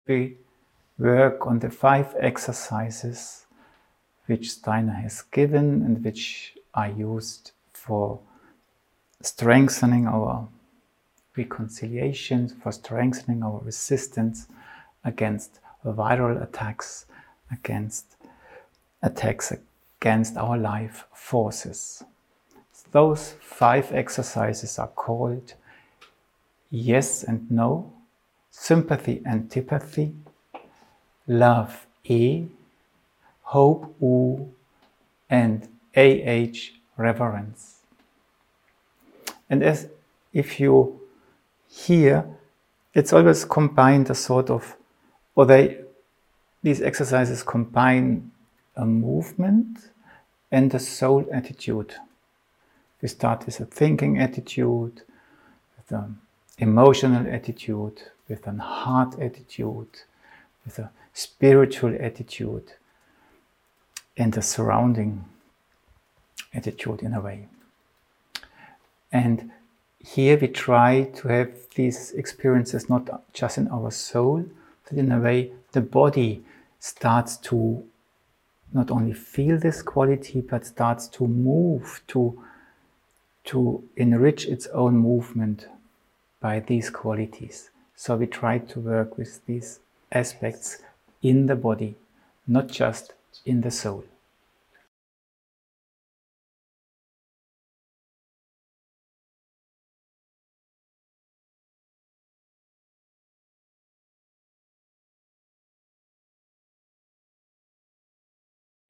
we work on the 5 exercises which Steiner has given and which are used for strengthening our reconciliation, for strengthening our resistance against viral attacks, against attacks against our life forces. Those 5 exercises are called yes and no, sympathy antipathy, love E, hope U, and AH reverence. And as if you hear, it's always combined a sort of, these exercises combine a movement and a soul attitude. We start with a thinking attitude, with an emotional attitude, with a heart attitude, with a spiritual attitude, and a surrounding attitude in a way. And here we try to have these experiences not just in our soul, but in a way the body starts to not only feel this quality, but starts to move, to enrich its own movement by these qualities. So we try to work with these aspects in the body, not just in the soul.